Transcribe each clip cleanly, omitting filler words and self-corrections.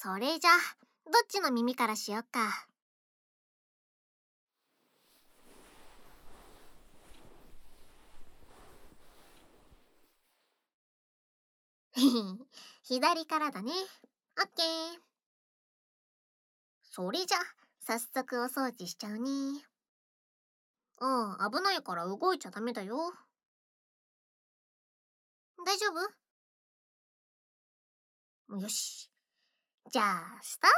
それじゃ、どっちの耳からしよっか。左からだね。オッケー。それじゃ、早速お掃除しちゃうね。危ないから動いちゃダメだよ。大丈夫？よし。じゃあ、スター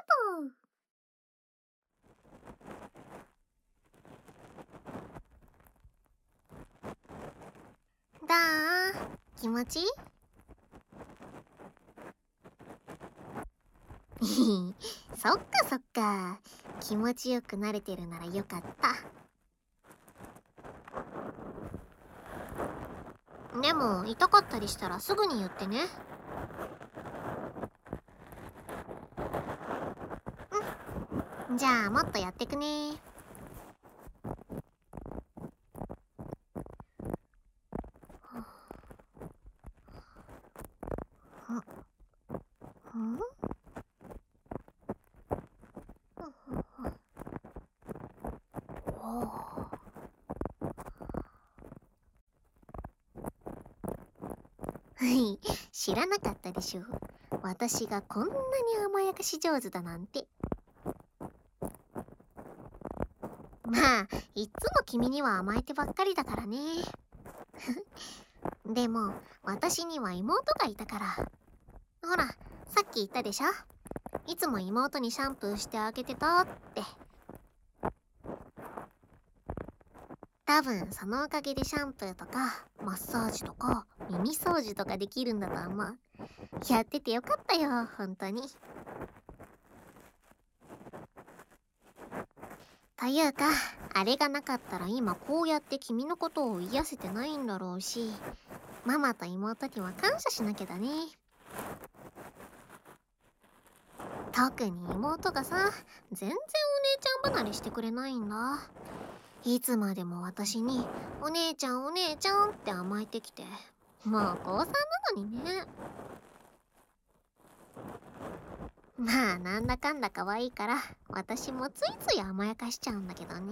ト。気持ちいい？そっかそっか。気持ちよく慣れてるならよかった。でも痛かったりしたらすぐに言ってね。じゃあもっとやってくね。知らなかったでしょ。私がこんなに甘やかし上手だなんて。まあ、いっつも君には甘えてばっかりだからね。でも、私には妹がいたから。ほら、さっき言ったでしょ。いつも妹にシャンプーしてあげてたって。多分そのおかげでシャンプーとかマッサージとか耳掃除とかできるんだと思う。やっててよかったよ、本当に。というか、あれがなかったら今こうやって君のことを癒せてないんだろうし、ママと妹には感謝しなきゃだね。特に妹がさ、全然お姉ちゃん離れしてくれないんだ。いつまでも私にお姉ちゃんお姉ちゃんって甘えてきて、もう高3なのにね。まあなんだかんだ可愛いから私もついつい甘やかしちゃうんだけどね。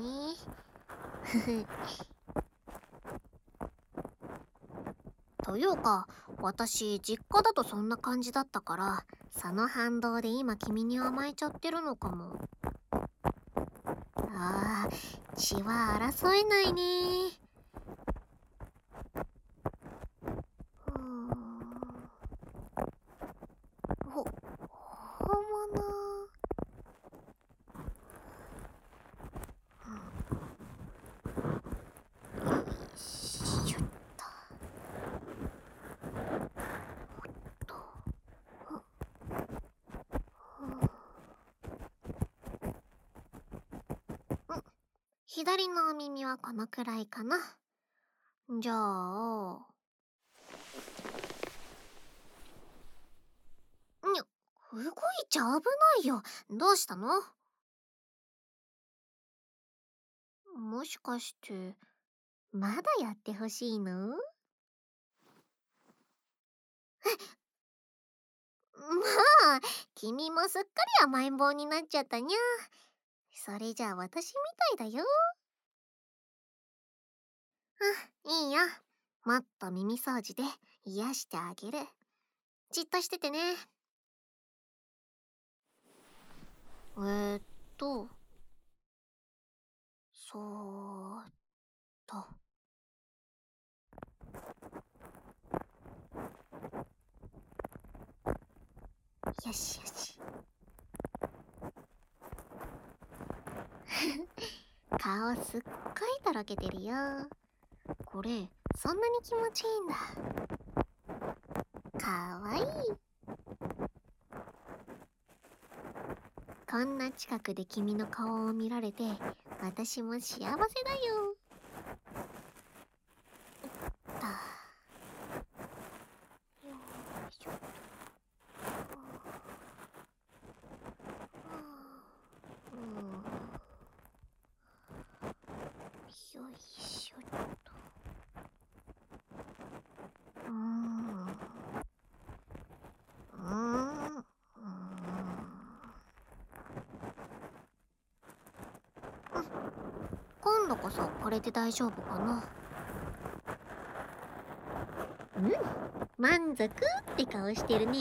というか私実家だとそんな感じだったから、その反動で今君に甘えちゃってるのかも。血は争えないね。本物。よいしょっと。左のお耳はこのくらいかな。じゃあ動いちゃ危ないよ。どうしたの？もしかしてまだやってほしいの？まあ、君もすっかり甘えん坊になっちゃったにゃ。それじゃあ私みたいだよ。いいよ。もっと耳掃除で癒してあげる。じっとしててね。そーっと。よしよし。顔すっごいとろけてるよ。これそんなに気持ちいいんだ。かわいい。こんな近くで君の顔を見られて私も幸せだよ。よいしょっと。よいしょっと。 度こそこれで大丈夫かな。うん、満足って顔してるね。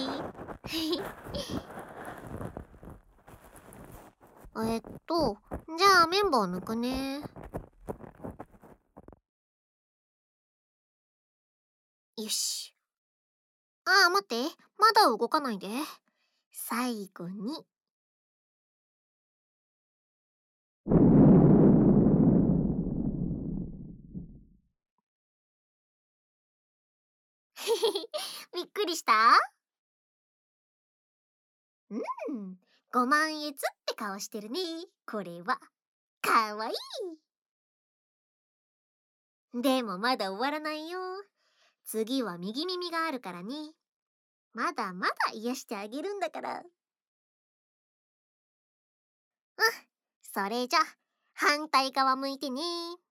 じゃあ綿棒抜くね。よし。待って。まだ動かないで。最後に。びっくりした？うん。ご満悦って顔してるね。これは、かわいい。でもまだ終わらないよ。次は右耳があるからね。まだまだ癒してあげるんだから。それじゃ、反対側向いてね。